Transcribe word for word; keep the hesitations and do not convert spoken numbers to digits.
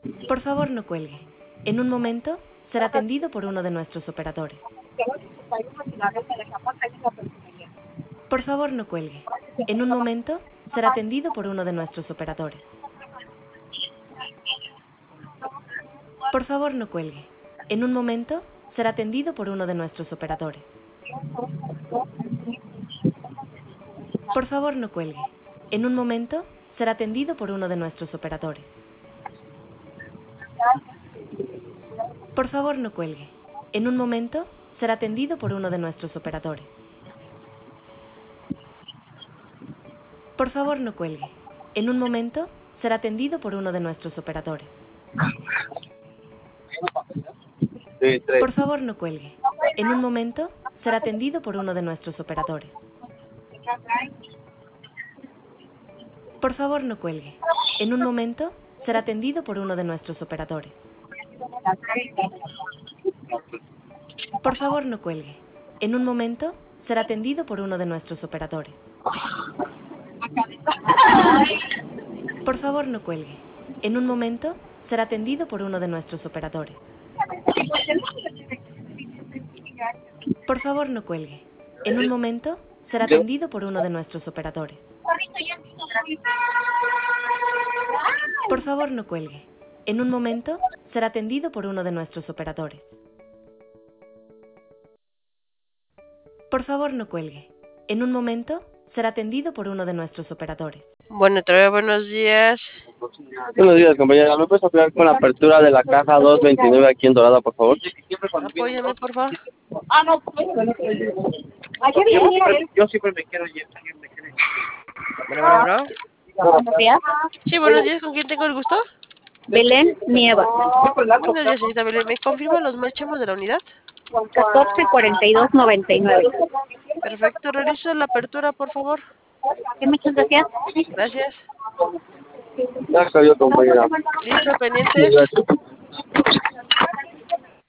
Por favor, no cuelgue. En un momento será atendido por uno de nuestros operadores. Por favor, no cuelgue. En un momento será atendido por uno de nuestros operadores. Por favor, no cuelgue. En un momento será atendido por uno de nuestros operadores. Por favor, no cuelgue. En un momento será atendido por uno de nuestros operadores. Por favor, no cuelgue. En un momento será atendido por uno de nuestros operadores. Por favor, no cuelgue. En un momento será atendido por uno de nuestros operadores. Sí, tres. Por favor, no cuelgue. En un momento será atendido por uno de nuestros operadores. Por favor, no cuelgue. En un momento será atendido por uno de nuestros operadores. Por favor, no cuelgue. En un momento será atendido por uno de nuestros operadores. Por favor, no cuelgue. En un momento será atendido por uno de nuestros operadores. Por favor, no cuelgue. En un momento será atendido por uno de nuestros operadores. Por favor, no cuelgue. En un momento será atendido por uno de nuestros operadores. Por favor, no cuelgue. En un momento será atendido por uno de nuestros operadores. Bueno, otra vez buenos días. Buenos días, compañera. ¿Me puedes apoyar con la apertura de la caja doscientos veintinueve aquí en Dorada, por favor? Apóyame, por favor. Yo siempre, yo siempre me quiero llevar. Bueno, bueno, bueno. Buenos días. Sí, buenos días. ¿Con quién tengo el gusto? Belén Nieva. Buenos días, señorita Belén. ¿Me confirma los marchamos de la unidad? catorce cuarenta y dos noventa y nueve. Perfecto. Realizo la apertura, por favor. Sí, muchas gracias. Gracias. Ya cayó, compañera. Listo, pendientes. Gracias.